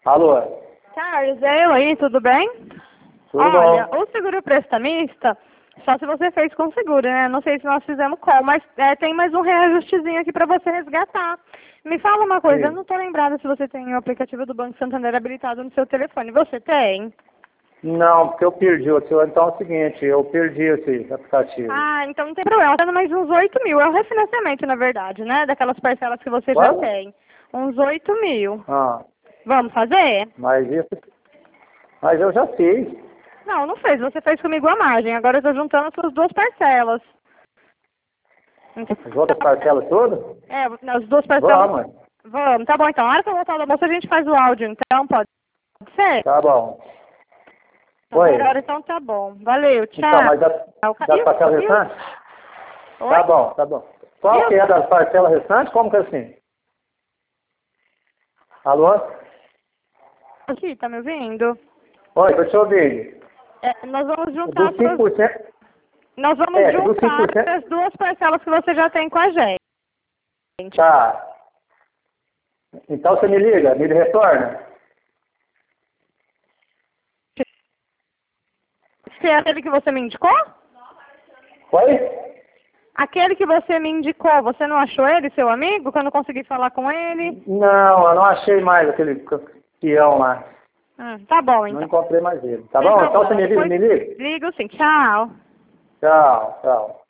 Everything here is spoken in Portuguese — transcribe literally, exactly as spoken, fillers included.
Alô? Carlos, é eu aí, tudo bem? Tudo Olha, bom? o seguro prestamista, só se você fez com seguro, né? Não sei se nós fizemos qual, mas é, tem mais um reajustezinho aqui para você resgatar. Me fala uma coisa, eu Sim. não tô lembrada se você tem o aplicativo do Banco Santander habilitado no seu telefone. Você tem? Não, porque eu perdi o seu. Então é o seguinte, eu perdi esse aplicativo. Ah, então não tem problema. Tá dando mais uns oito mil. É um refinanciamento, na verdade, né? Daquelas parcelas que você já Quanto? tem. Uns oito mil. Ah, Vamos fazer? mas isso. Mas eu já fiz. Não, não fez. Você fez comigo a margem. Agora eu tô juntando as suas duas parcelas. As outras parcelas todas? É, as duas parcelas. Vamos. Vamos, tá bom então. Na hora que eu voltar do almoço a gente faz o áudio, então pode ser? Tá bom. Então, por hora Oi. então tá bom. Valeu, Então, tchau. mas já, já E o- parcela e o- restante? Oi? Tá bom, tá bom. Qual E que é o- das parcelas restantes? Como que é assim? Alô? Aqui, tá me ouvindo? Oi, tô te ouvindo. É, nós vamos juntar Dos as cinco suas, por cento. nós vamos É, que dos cinco juntar por cento. as duas parcelas que você já tem com a gente. Tá. Então você me liga, me retorna? Se é aquele que você me indicou? Oi? Aquele que você me indicou, você não achou ele, seu amigo, que eu não consegui falar com ele? Não, eu não achei mais aquele peão lá. Hum, tá bom, Não então. encontrei mais ele. Tá Sem bom? Então você problema. me liga, Depois me liga. ligo sim. Tchau. Tchau, tchau.